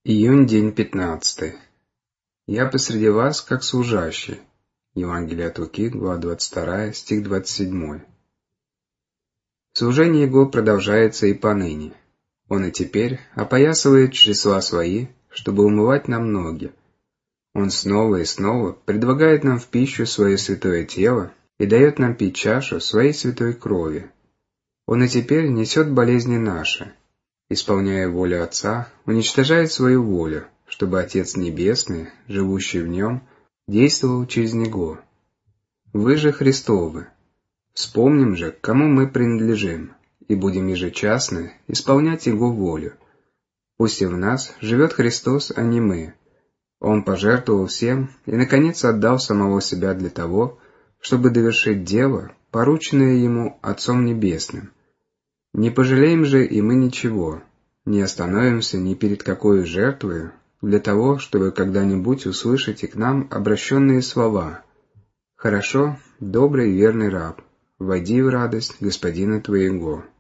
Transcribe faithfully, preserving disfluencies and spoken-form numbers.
Июнь, день пятнадцатый. Я посреди вас, как служащий. Евангелие от Луки, глава двадцать вторая, стих двадцать седьмой. Служение Его продолжается и поныне. Он и теперь опоясывает чресла свои, чтобы умывать нам ноги. Он снова и снова предлагает нам в пищу свое святое тело и дает нам пить чашу своей святой крови. Он и теперь несет болезни наши. Исполняя волю Отца, уничтожает свою волю, чтобы Отец Небесный, живущий в Нем, действовал через Него. Вы же Христовы. Вспомним же, к кому мы принадлежим, и будем ежечасно исполнять Его волю. Пусть и в нас живет Христос, а не мы. Он пожертвовал всем и, наконец, отдал самого себя для того, чтобы довершить дело, порученное Ему Отцом Небесным. Не пожалеем же и мы ничего, не остановимся ни перед какой жертвой для того, чтобы когда-нибудь услышать и к нам обращенные слова: «Хорошо, добрый и верный раб, войди в радость Господина твоего».